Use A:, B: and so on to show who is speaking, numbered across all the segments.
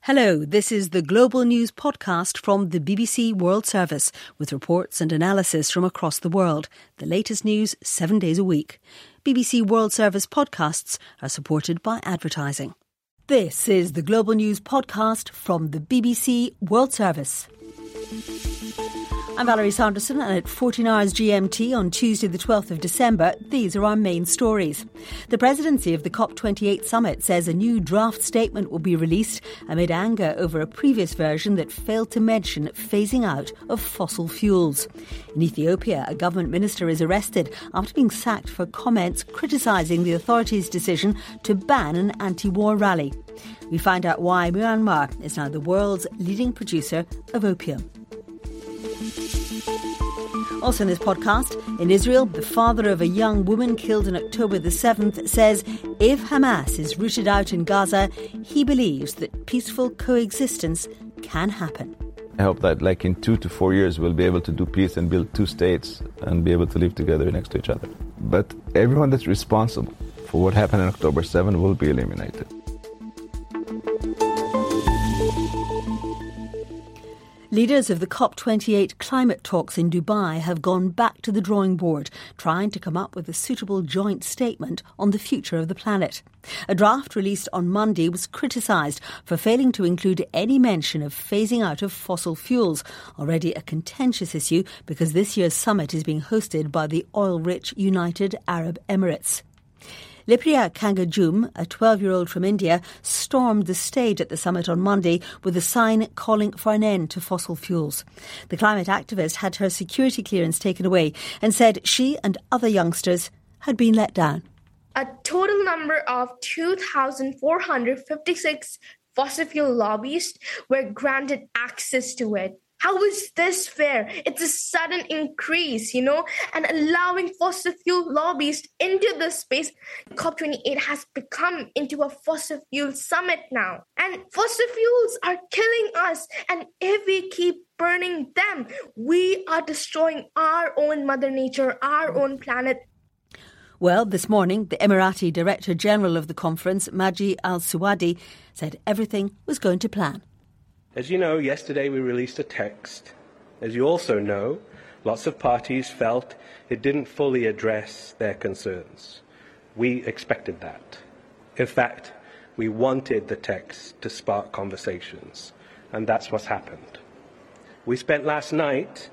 A: Hello, this is the Global News podcast from the BBC World Service with reports and analysis from across the world. The latest news 7 days a week. BBC World Service podcasts are supported by advertising. This is the Global News podcast from the BBC World Service. I'm Valerie Sanderson, and at 14 hours GMT on Tuesday the 12th of December, these are our main stories. The presidency of the COP28 summit says a new draft statement will be released amid anger over a previous version that failed to mention phasing out of fossil fuels. In Ethiopia, a government minister is arrested after being sacked for comments criticising the authorities' decision to ban an anti-war rally. We find out why Myanmar is now the world's leading producer of opium. Also in this podcast, in Israel, the father of a young woman killed on October the 7th says if Hamas is rooted out in Gaza, he believes that peaceful coexistence can happen.
B: I hope that in 2 to 4 years we'll be able to do peace and build two states and be able to live together next to each other. But everyone that's responsible for what happened on October 7th will be eliminated.
A: Leaders of the COP28 climate talks in Dubai have gone back to the drawing board, trying to come up with a suitable joint statement on the future of the planet. A draft released on Monday was criticised for failing to include any mention of phasing out of fossil fuels, already a contentious issue because this year's summit is being hosted by the oil-rich United Arab Emirates. Lipriya Kangajum, a 12-year-old from India, stormed the stage at the summit on Monday with a sign calling for an end to fossil fuels. The climate activist had her security clearance taken away and said she and other youngsters had been let down.
C: A total number of 2,456 fossil fuel lobbyists were granted access to it. How is this fair? It's a sudden increase, and allowing fossil fuel lobbyists into this space. COP28 has become into a fossil fuel summit now. And fossil fuels are killing us. And if we keep burning them, we are destroying our own Mother Nature, our own planet.
A: Well, this morning, the Emirati Director General of the conference, Maji Al-Suwadi, said everything was going to plan.
D: As you know, yesterday we released a text. As you also know, lots of parties felt it didn't fully address their concerns. We expected that. In fact, we wanted the text to spark conversations, and that's what's happened. We spent last night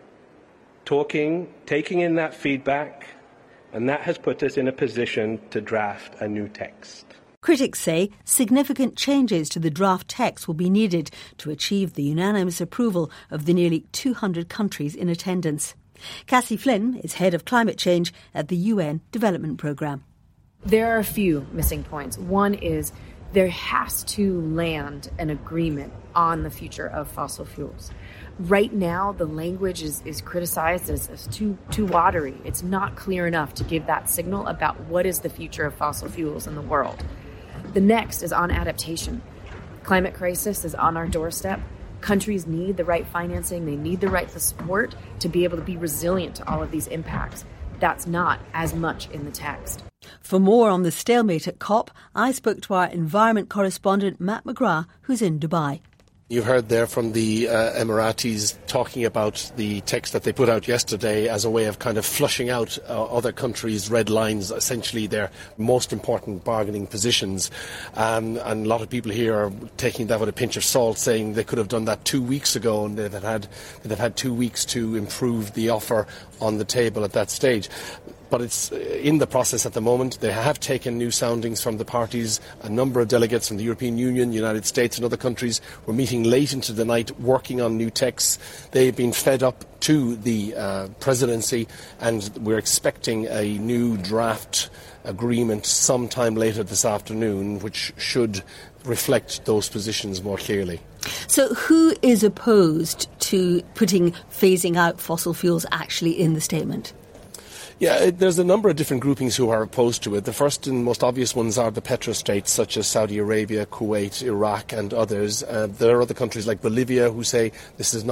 D: talking, taking in that feedback, and that has put us in a position to draft a new text.
A: Critics say significant changes to the draft text will be needed to achieve the unanimous approval of the nearly 200 countries in attendance. Cassie Flynn is head of climate change at the UN Development Programme.
E: There are a few missing points. One is there has to land an agreement on the future of fossil fuels. Right now, the language is criticized as too watery. It's not clear enough to give that signal about what is the future of fossil fuels in the world. The next is on adaptation. Climate crisis is on our doorstep. Countries need the right financing. They need the right support to be able to be resilient to all of these impacts. That's not as much in the text.
A: For more on the stalemate at COP, I spoke to our environment correspondent Matt McGrath, who's in Dubai.
F: You've heard there from the Emiratis talking about the text that they put out yesterday as a way of kind of flushing out other countries' red lines, essentially their most important bargaining positions. And a lot of people here are taking that with a pinch of salt, saying they could have done that 2 weeks ago and they'd have had 2 weeks to improve the offer on the table at that stage. But it's in the process at the moment. They have taken new soundings from the parties. A number of delegates from the European Union, United States and other countries were meeting late into the night working on new texts. They've been fed up to the presidency, and we're expecting a new draft agreement sometime later this afternoon, which should reflect those positions more clearly.
A: So who is opposed to putting phasing out fossil fuels actually in the statement?
F: Yeah, there's a number of different groupings who are opposed to it. The first and most obvious ones are the petrostates, such as Saudi Arabia, Kuwait, Iraq and others. There are other countries like Bolivia who say this is not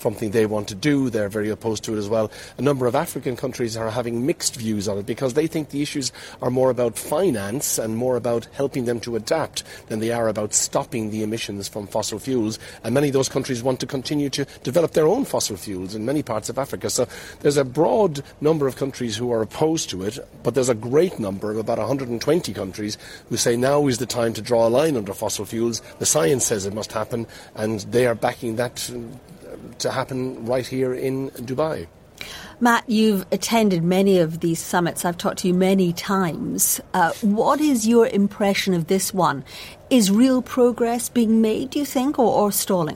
F: something they want to do. They're very opposed to it as well. A number of African countries are having mixed views on it because they think the issues are more about finance and more about helping them to adapt than they are about stopping the emissions from fossil fuels. And many of those countries want to continue to develop their own fossil fuels in many parts of Africa. So there's a broad number of countries who are opposed to it, but there's a great number of about 120 countries who say now is the time to draw a line under fossil fuels. The science says it must happen, and they are backing that to happen right here in Dubai.
A: Matt, you've attended many of these summits. I've talked to you many times. What is your impression of this one? Is real progress being made, do you think, or stalling?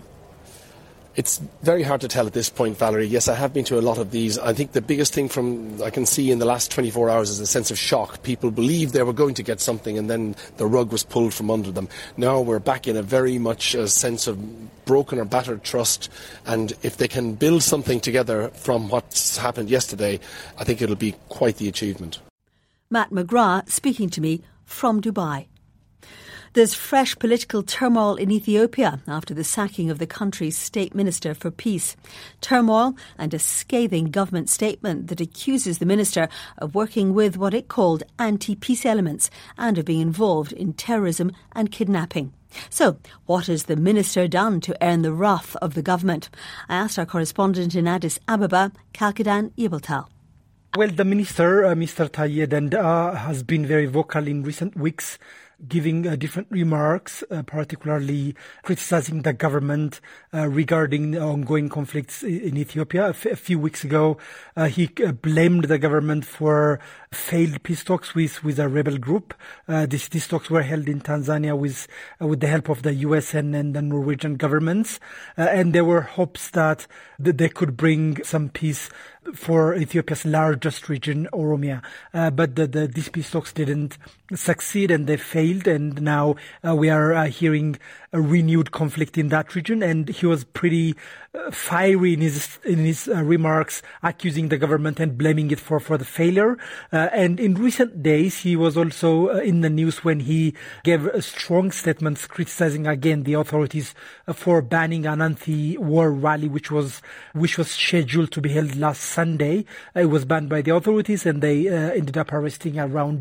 F: It's very hard to tell at this point, Valerie. Yes, I have been to a lot of these. I think the biggest thing I can see in the last 24 hours is a sense of shock. People believed they were going to get something and then the rug was pulled from under them. Now we're back in a very much a sense of broken or battered trust, and if they can build something together from what's happened yesterday, I think it'll be quite the achievement.
A: Matt McGrath speaking to me from Dubai. There's fresh political turmoil in Ethiopia after the sacking of the country's state minister for peace. Turmoil and a scathing government statement that accuses the minister of working with what it called anti-peace elements and of being involved in terrorism and kidnapping. So, what has the minister done to earn the wrath of the government? I asked our correspondent in Addis Ababa, Kalkedan Yebeltal.
G: Well, the minister, Mr. Taye Denda, has been very vocal in recent weeks, giving different remarks, particularly criticizing the government regarding the ongoing conflicts in Ethiopia. A few weeks ago, he blamed the government for failed peace talks with a rebel group. These talks were held in Tanzania with the help of the US and the Norwegian governments, and there were hopes that they could bring some peace for Ethiopia's largest region, Oromia. But these peace talks didn't succeed and they failed, and now we are hearing a renewed conflict in that region. And he was pretty fiery in his remarks, accusing the government and blaming it for the failure. And in recent days, he was also in the news when he gave strong statements criticizing again the authorities for banning an anti-war rally, which was scheduled to be held last Sunday. It was banned by the authorities, and they ended up arresting around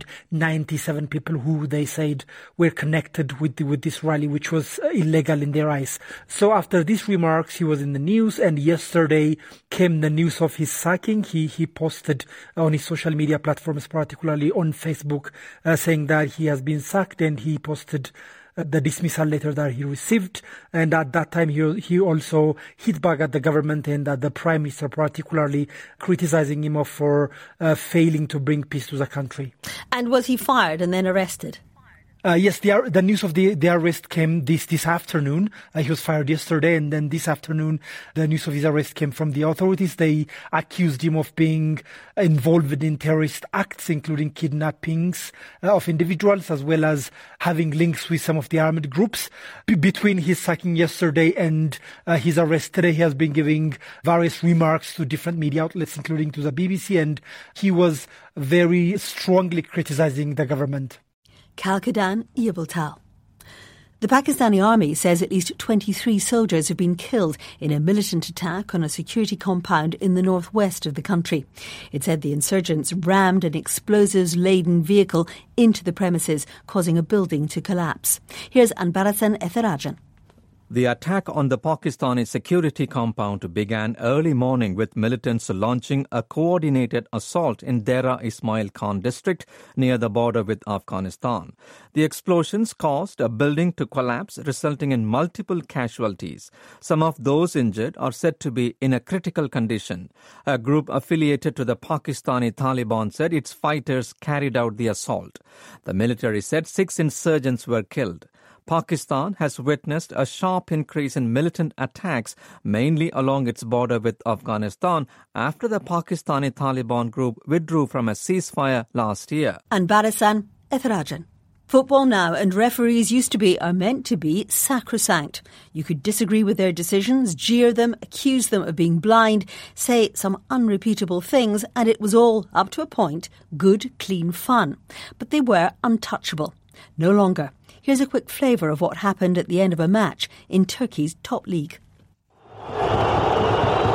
G: 97 people who they said were connected with this rally, which was illegal in their eyes. So after these remarks, he was in the news, and yesterday came the news of his sacking. He posted on his social media platforms, particularly on Facebook, saying that he has been sacked, and he posted the dismissal letter that he received. And at that time, he also hit back at the government and at the Prime Minister, particularly criticizing him for failing to bring peace to the country.
A: And was he fired and then arrested?
G: Yes, the news of the arrest came this afternoon. He was fired yesterday, and then this afternoon the news of his arrest came from the authorities. They accused him of being involved in terrorist acts, including kidnappings of individuals, as well as having links with some of the armed groups. Between his sacking yesterday and his arrest today, he has been giving various remarks to different media outlets, including to the BBC, and he was very strongly criticizing the government.
A: Kalkedan Yebeltal. The Pakistani army says at least 23 soldiers have been killed in a militant attack on a security compound in the northwest of the country. It said the insurgents rammed an explosives-laden vehicle into the premises, causing a building to collapse. Here's Anbarasan Etherajan.
H: The attack on the Pakistani security compound began early morning with militants launching a coordinated assault in Dera Ismail Khan district near the border with Afghanistan. The explosions caused a building to collapse, resulting in multiple casualties. Some of those injured are said to be in a critical condition. A group affiliated to the Pakistani Taliban said its fighters carried out the assault. The military said 6 insurgents were killed. Pakistan has witnessed a sharp increase in militant attacks, mainly along its border with Afghanistan, after the Pakistani Taliban group withdrew from a ceasefire last year.
A: Anbarasan Etherajan. Football now, and referees are meant to be sacrosanct. You could disagree with their decisions, jeer them, accuse them of being blind, say some unrepeatable things, and it was all, up to a point, good, clean fun. But they were untouchable. No longer. Here's a quick flavour of what happened at the end of a match in Turkey's top league.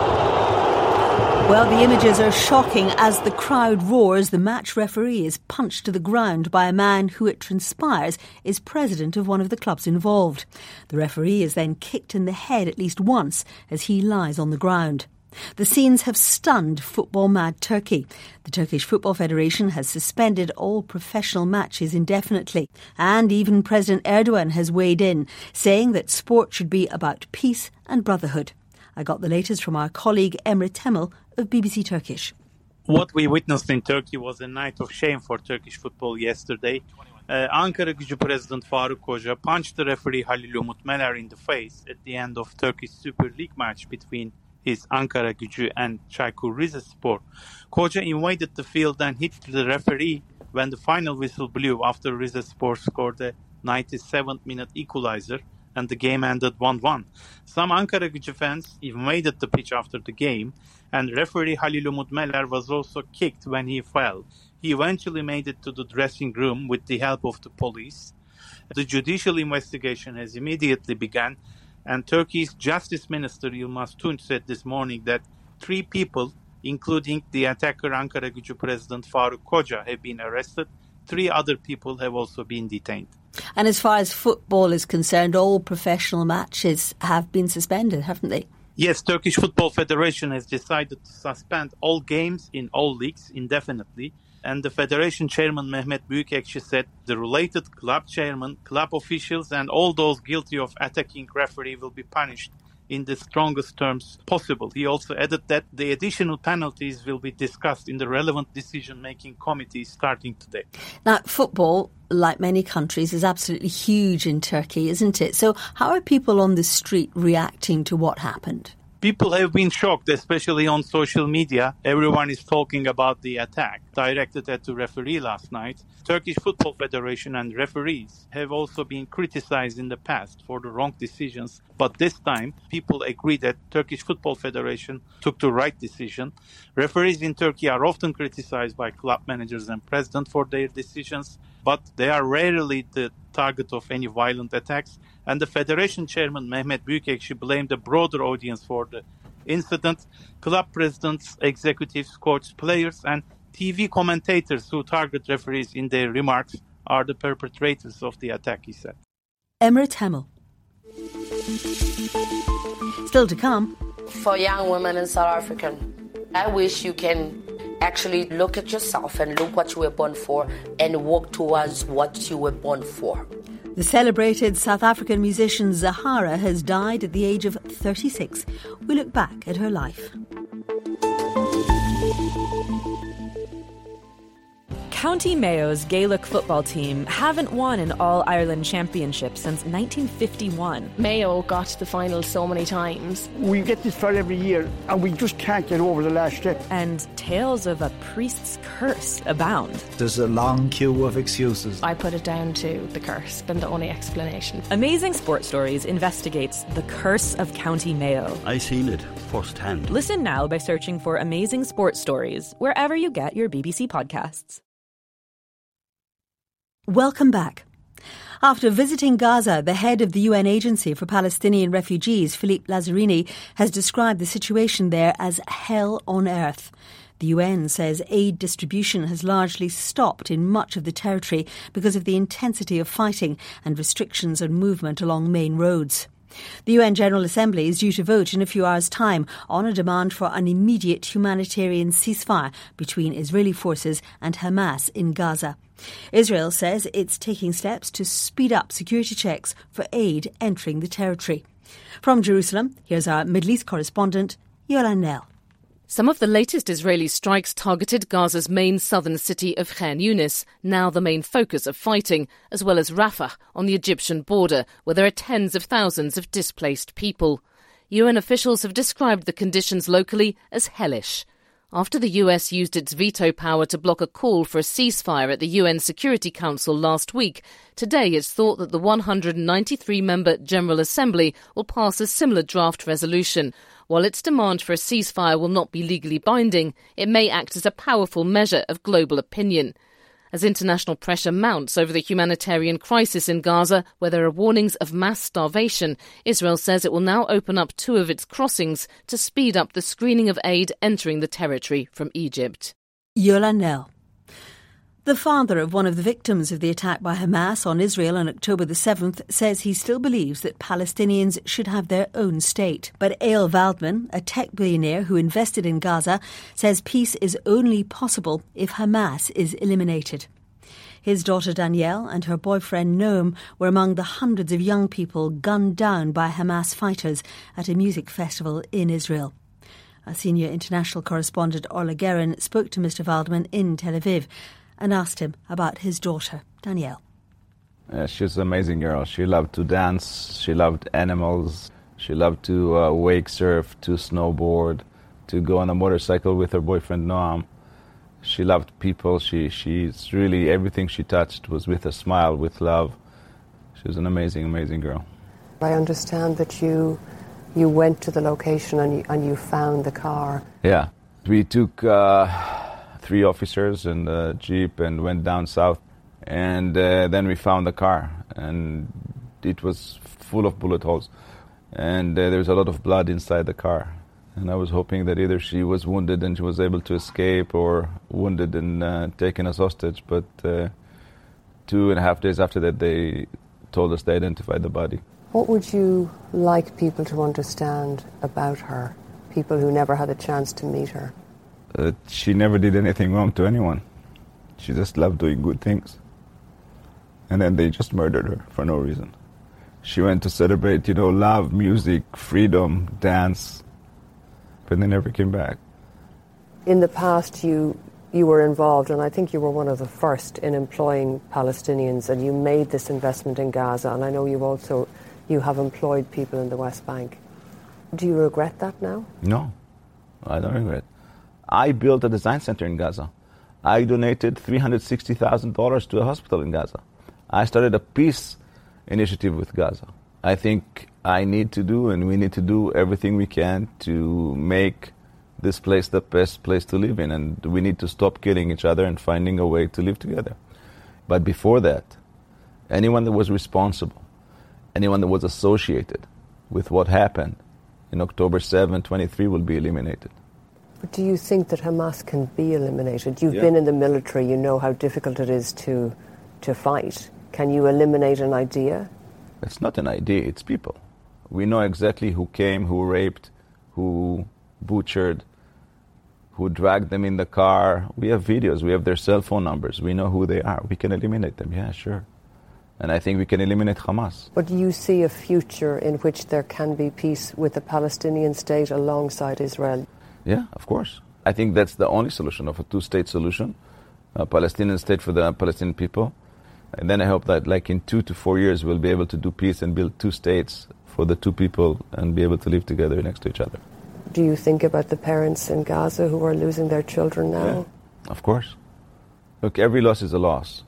A: Well, the images are shocking. As the crowd roars, the match referee is punched to the ground by a man who, it transpires, is president of one of the clubs involved. The referee is then kicked in the head at least once as he lies on the ground. The scenes have stunned football-mad Turkey. The Turkish Football Federation has suspended all professional matches indefinitely. And even President Erdogan has weighed in, saying that sport should be about peace and brotherhood. I got the latest from our colleague Emre Temel of BBC Turkish.
I: What we witnessed in Turkey was a night of shame for Turkish football yesterday. Ankaragücü President Faruk Koca punched the referee Halil Umut Meler in the face at the end of Turkish Super League match between his Ankaragücü and Çaykur Rizespor. Koca invaded the field and hit the referee when the final whistle blew after Rizespor scored a 97th minute equalizer and the game ended 1-1. Some Ankaragücü fans invaded the pitch after the game, and referee Halil Umut Meler was also kicked when he fell. He eventually made it to the dressing room with the help of the police. The judicial investigation has immediately begun, and Turkey's Justice Minister Yilmaz Tunç said this morning that 3 people, including the attacker Ankaragücü President Faruk Koca, have been arrested. 3 other people have also been detained.
A: And as far as football is concerned, all professional matches have been suspended, haven't they?
I: Yes, Turkish Football Federation has decided to suspend all games in all leagues indefinitely. And the Federation Chairman Mehmet Büyükekşi said the related club chairman, club officials and all those guilty of attacking referee will be punished in the strongest terms possible. He also added that the additional penalties will be discussed in the relevant decision-making committee starting today.
A: Now, football, like many countries, is absolutely huge in Turkey, isn't it? So how are people on the street reacting to what happened?
I: People have been shocked, especially on social media. Everyone is talking about the attack directed at the referee last night. Turkish Football Federation and referees have also been criticized in the past for the wrong decisions. But this time, people agree that Turkish Football Federation took the right decision. Referees in Turkey are often criticized by club managers and president for their decisions, but they are rarely the target of any violent attacks. And the Federation Chairman Mehmet Büyükekşi blamed the broader audience for the incident. Club presidents, executives, coaches, players and TV commentators who target referees in their remarks are the perpetrators of the attack, he said.
A: Emre Temel. Still to come.
J: For young women in South Africa, I wish you can actually look at yourself and look what you were born for and walk towards what you were born for.
A: The celebrated South African musician Zahara has died at the age of 36. We look back at her life.
K: County Mayo's Gaelic football team haven't won an All-Ireland championship since 1951.
L: Mayo got to the final so many times.
M: We get this far every year and we just can't get over the last step.
K: And tales of a priest's curse abound.
N: There's a long queue of excuses.
L: I put it down to the curse, been the only explanation.
K: Amazing Sport Stories investigates the curse of County Mayo.
O: I seen it firsthand.
K: Listen now by searching for Amazing Sport Stories wherever you get your BBC podcasts.
A: Welcome back. After visiting Gaza, the head of the UN Agency for Palestinian Refugees, Philippe Lazzarini, has described the situation there as hell on earth. The UN says aid distribution has largely stopped in much of the territory because of the intensity of fighting and restrictions on movement along main roads. The UN General Assembly is due to vote in a few hours' time on a demand for an immediate humanitarian ceasefire between Israeli forces and Hamas in Gaza. Israel says it's taking steps to speed up security checks for aid entering the territory. From Jerusalem, here's our Middle East correspondent, Yolan Nell.
P: Some of the latest Israeli strikes targeted Gaza's main southern city of Khan Yunis, now the main focus of fighting, as well as Rafah on the Egyptian border, where there are tens of thousands of displaced people. UN officials have described the conditions locally as hellish. After the US used its veto power to block a call for a ceasefire at the UN Security Council last week, today it's thought that the 193-member General Assembly will pass a similar draft resolution. While its demand for a ceasefire will not be legally binding, it may act as a powerful measure of global opinion. As international pressure mounts over the humanitarian crisis in Gaza, where there are warnings of mass starvation, Israel says it will now open up 2 of its crossings to speed up the screening of aid entering the territory from Egypt.
A: Yola Nell. The father of one of the victims of the attack by Hamas on Israel on October the 7th says he still believes that Palestinians should have their own state. But Eyal Waldman, a tech billionaire who invested in Gaza, says peace is only possible if Hamas is eliminated. His daughter Danielle and her boyfriend Noam were among the hundreds of young people gunned down by Hamas fighters at a music festival in Israel. Our senior international correspondent Orla Guerin spoke to Mr. Waldman in Tel Aviv and asked him about his daughter, Danielle.
B: She's an amazing girl. She loved to dance, she loved animals, she loved to wake surf, to snowboard, to go on a motorcycle with her boyfriend Noam. She loved people. She's really, everything she touched was with a smile, with love. She was an amazing, amazing girl.
Q: I understand that you went to the location and you found the car.
B: Yeah. We took 3 officers and a jeep and went down south, and then we found the car, and it was full of bullet holes, and there was a lot of blood inside the car, and I was hoping that either she was wounded and she was able to escape, or wounded and taken as hostage. But 2.5 days after that, they told us they identified the body.
Q: What would you like people to understand about her, people who never had a chance to meet her?
B: She never did anything wrong to anyone. She just loved doing good things. And then they just murdered her for no reason. She went to celebrate, love, music, freedom, dance, but they never came back.
Q: In the past, you were involved, and I think you were one of the first in employing Palestinians, and you made this investment in Gaza, and I know you have employed people in the West Bank. Do you regret that now?
B: No, I don't regret. I built a design center in Gaza. I donated $360,000 to a hospital in Gaza. I started a peace initiative with Gaza. I think I need to do, and we need to do everything we can to make this place the best place to live in, and we need to stop killing each other and finding a way to live together. But before that, anyone that was responsible, anyone that was associated with what happened in October 7, 23 will be eliminated.
Q: But do you think that Hamas can be eliminated? You've been in the military, you know how difficult it is to fight. Can you eliminate an idea?
B: It's not an idea, it's people. We know exactly who came, who raped, who butchered, who dragged them in the car. We have videos, we have their cell phone numbers, we know who they are. We can eliminate them, yeah, sure. And I think we can eliminate Hamas.
Q: But do you see a future in which there can be peace with the Palestinian state alongside Israel?
B: Yeah, of course. I think that's the only solution, of a 2-state solution, a Palestinian state for the Palestinian people. And then I hope that in 2 to 4 years we'll be able to do peace and build 2 states for the 2 people and be able to live together next to each other.
Q: Do you think about the parents in Gaza who are losing their children now?
B: Yeah, of course. Look, every loss is a loss.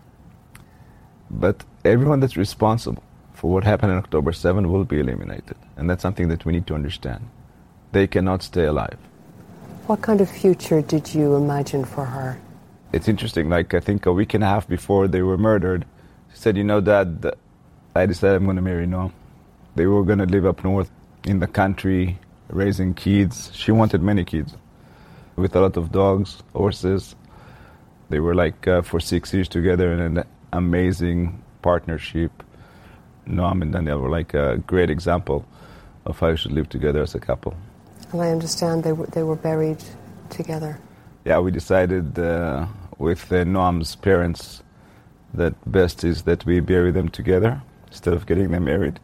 B: But everyone that's responsible for what happened on October 7 will be eliminated. And that's something that we need to understand. They cannot stay alive.
Q: What kind of future did you imagine for her?
B: It's interesting, I think a week and a half before they were murdered, she said, Dad, I decided I'm going to marry Noam. They were going to live up north in the country, raising kids. She wanted many kids, with a lot of dogs, horses. They were for 6 years together in an amazing partnership. Noam and Danielle were a great example of how you should live together as a couple.
Q: And I understand they were buried together.
B: Yeah, we decided with Noam's parents that best is that we bury them together instead of getting them married.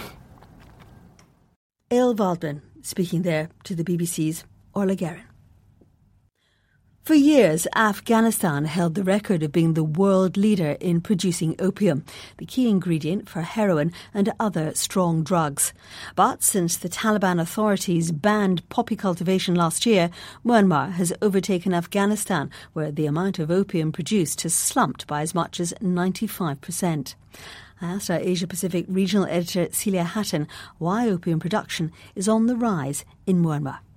A: Eyal Waldman speaking there to the BBC's Orla Guerin. For years, Afghanistan held the record of being the world leader in producing opium, the key ingredient for heroin and other strong drugs. But since the Taliban authorities banned poppy cultivation last year, Myanmar has overtaken Afghanistan, where the amount of opium produced has slumped by as much as 95%. I asked our Asia-Pacific regional editor Celia Hatton why opium production is on the rise in Myanmar.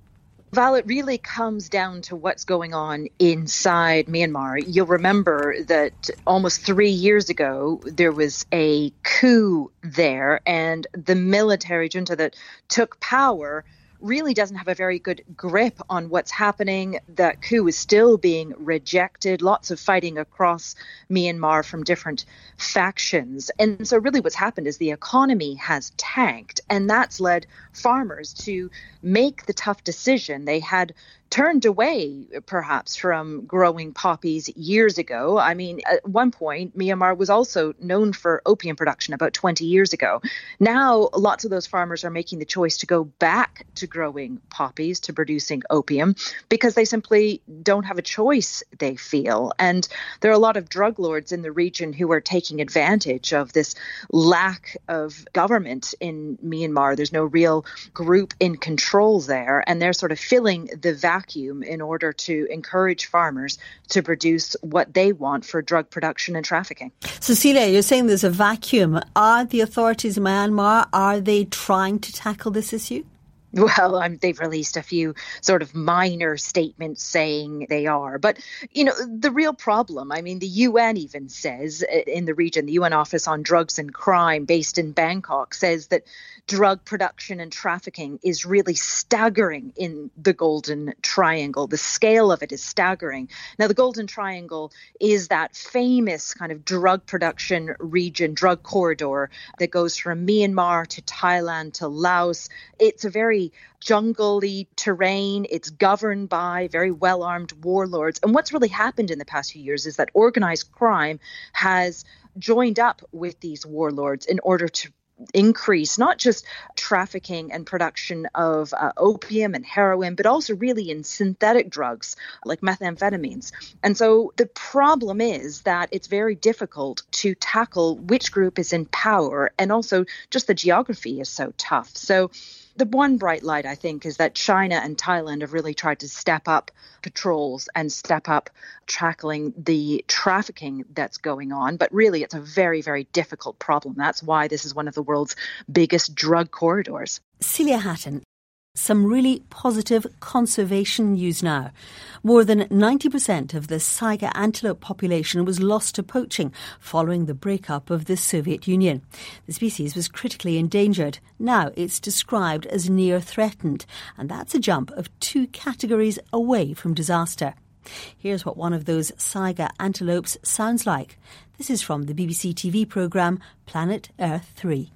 R: Val, it really comes down to what's going on inside Myanmar. You'll remember that almost 3 years ago, there was a coup there, and the military junta that took power really doesn't have a very good grip on what's happening. That coup is still being rejected. Lots of fighting across Myanmar from different factions. And so really what's happened is the economy has tanked, and that's led farmers to make the tough decision. They had turned away, perhaps, from growing poppies years ago. I mean, at one point, Myanmar was also known for opium production about 20 years ago. Now, lots of those farmers are making the choice to go back to growing poppies, to producing opium, because they simply don't have a choice, they feel. And there are a lot of drug lords in the region who are taking advantage of this lack of government in Myanmar. There's no real group in control there, and they're sort of filling the vacuum in order to encourage farmers to produce what they want for drug production and trafficking.
A: Cecilia, you're saying there's a vacuum. Are the authorities in Myanmar, are they trying to tackle this issue?
R: Well, they've released a few sort of minor statements saying they are. But, you know, the real problem, I mean, the UN even says in the region, the UN Office on Drugs and Crime based in Bangkok says that drug production and trafficking is really staggering in the Golden Triangle. The scale of it is staggering. Now, the Golden Triangle is that famous kind of drug production region, drug corridor that goes from Myanmar to Thailand to Laos. It's a very jungle-y terrain. It's governed by very well-armed warlords. And what's really happened in the past few years is that organized crime has joined up with these warlords in order to increase not just trafficking and production of opium and heroin, but also really in synthetic drugs like methamphetamines. And so the problem is that it's very difficult to tackle which group is in power, and also just the geography is so tough. So the one bright light, I think, is that China and Thailand have really tried to step up patrols and step up tackling the trafficking that's going on. But really, it's a very, very difficult problem. That's why this is one of the world's biggest drug corridors.
A: Celia Hatton. Some really positive conservation news now. More than 90% of the saiga antelope population was lost to poaching following the breakup of the Soviet Union. The species was critically endangered. Now it's described as near threatened, and that's a jump of 2 categories away from disaster. Here's what one of those saiga antelopes sounds like. This is from the BBC TV programme Planet Earth 3.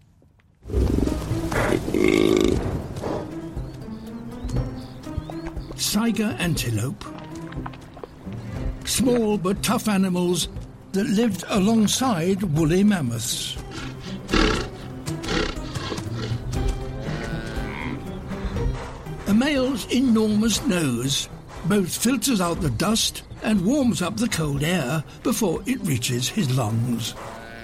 S: Saiga antelope. Small but tough animals that lived alongside woolly mammoths. A male's enormous nose both filters out the dust and warms up the cold air before it reaches his lungs.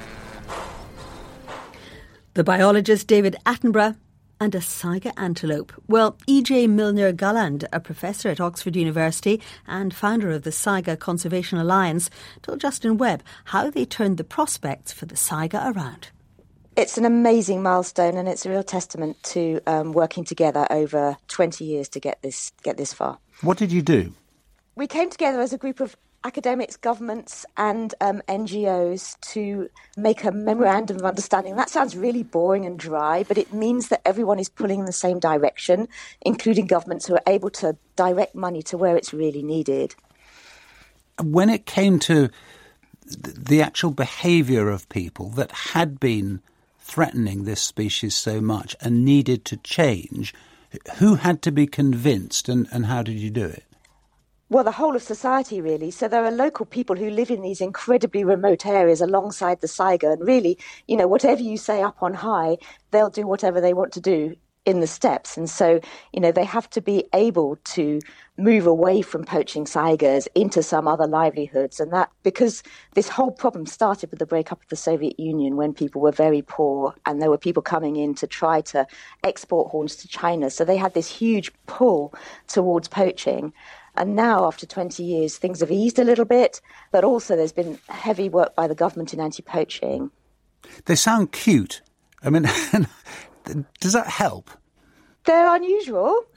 A: The biologist David Attenborough and a saiga antelope. Well, E.J. Milner-Galland, a professor at Oxford University and founder of the Saiga Conservation Alliance, told Justin Webb how they turned the prospects for the saiga around.
T: It's an amazing milestone, and it's a real testament to working together over 20 years to get this far.
N: What did you do?
T: We came together as a group of academics, governments and NGOs to make a memorandum of understanding. That sounds really boring and dry, but it means that everyone is pulling in the same direction, including governments who are able to direct money to where it's really needed.
N: When it came to the actual behaviour of people that had been threatening this species so much and needed to change, who had to be convinced and how did you do it?
T: Well, the whole of society, really. So there are local people who live in these incredibly remote areas alongside the saiga. And really, you know, whatever you say up on high, they'll do whatever they want to do in the steppes. And so, you know, they have to be able to move away from poaching saigas into some other livelihoods. And that because this whole problem started with the breakup of the Soviet Union when people were very poor and there were people coming in to try to export horns to China. So they had this huge pull towards poaching. And now, after 20 years, things have eased a little bit, but also there's been heavy work by the government in anti-poaching.
N: They sound cute. I mean, does that help?
T: They're unusual.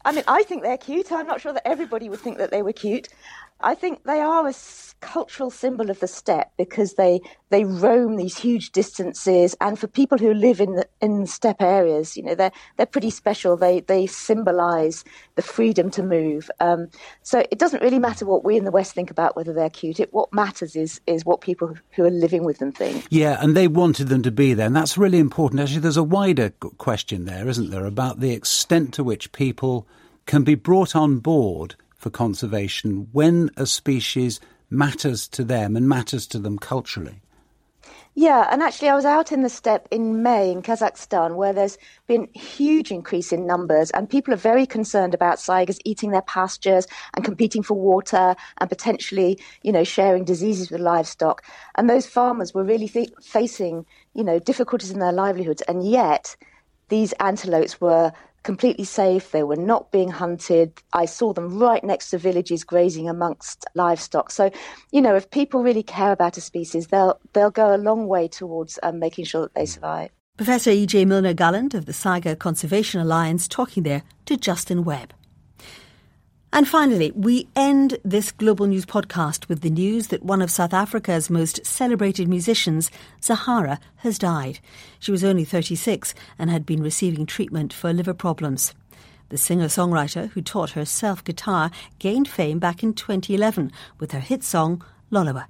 T: I mean, I think they're cute. I'm not sure that everybody would think that they were cute. I think they are a cultural symbol of the steppe because they roam these huge distances, and for people who live in steppe areas, they're pretty special. They symbolise the freedom to move. So it doesn't really matter what we in the West think about whether they're cute. What matters is what people who are living with them think.
N: Yeah, and they wanted them to be there, and that's really important. Actually, there's a wider question there, isn't there, about the extent to which people can be brought on board for conservation when a species matters to them and matters to them culturally.
T: Yeah, and actually I was out in the steppe in May in Kazakhstan where there's been a huge increase in numbers and people are very concerned about tigers eating their pastures and competing for water and potentially, sharing diseases with livestock. And those farmers were really facing, difficulties in their livelihoods, and yet these antelopes were completely safe. They were not being hunted. I saw them right next to villages grazing amongst livestock. So, if people really care about a species, they'll go a long way towards making sure that they survive.
A: Professor E.J. Milner-Gallant of the Saiga Conservation Alliance talking there to Justin Webb. And finally, we end this Global News podcast with the news that one of South Africa's most celebrated musicians, Zahara, has died. She was only 36 and had been receiving treatment for liver problems. The singer-songwriter, who taught herself guitar, gained fame back in 2011 with her hit song, Loliwe.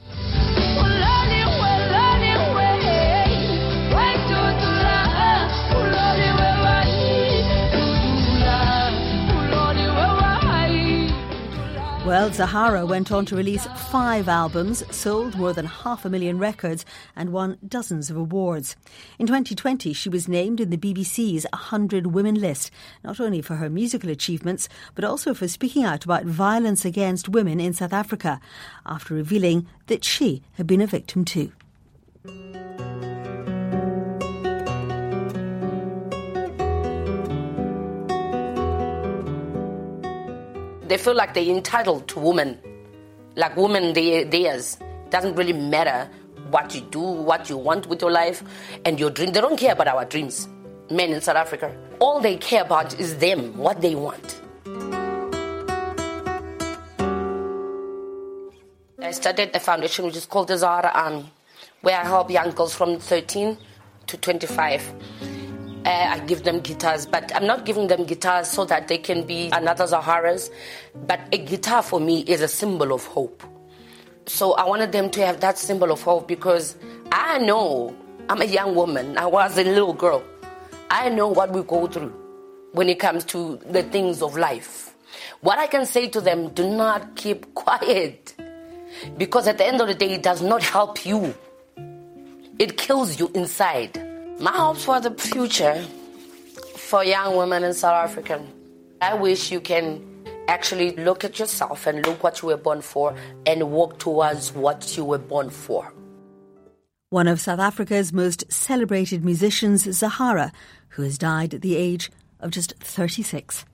A: Well, Zahara went on to release 5 albums, sold more than 500,000 records and won dozens of awards. In 2020, she was named in the BBC's 100 Women list, not only for her musical achievements, but also for speaking out about violence against women in South Africa, after revealing that she had been a victim too.
J: They feel like they're entitled to women. Like women, they're theirs. Doesn't really matter what you do, what you want with your life and your dream. They don't care about our dreams, men in South Africa. All they care about is them, what they want. I started a foundation which is called the Zahara Army, where I help young girls from 13 to 25. I give them guitars, but I'm not giving them guitars so that they can be another Zaharas. But a guitar for me is a symbol of hope. So I wanted them to have that symbol of hope because I know I'm a young woman. I was a little girl. I know what we go through when it comes to the things of life. What I can say to them, do not keep quiet. Because at the end of the day, it does not help you. It kills you inside. My hopes for the future for young women in South Africa, I wish you can actually look at yourself and look what you were born for and walk towards what you were born for.
A: One of South Africa's most celebrated musicians, Zahara, who has died at the age of just 36.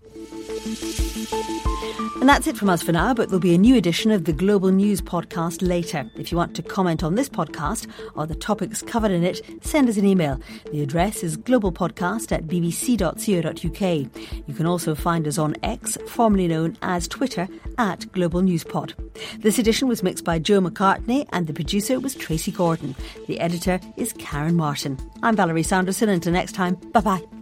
A: And that's it from us for now, but there'll be a new edition of the Global News podcast later. If you want to comment on this podcast or the topics covered in it, send us an email. The address is globalpodcast@bbc.co.uk. You can also find us on X, formerly known as Twitter, @GlobalNewsPod. This edition was mixed by Joe McCartney and the producer was Tracy Gordon. The editor is Karen Martin. I'm Valerie Sanderson. Until next time, bye-bye.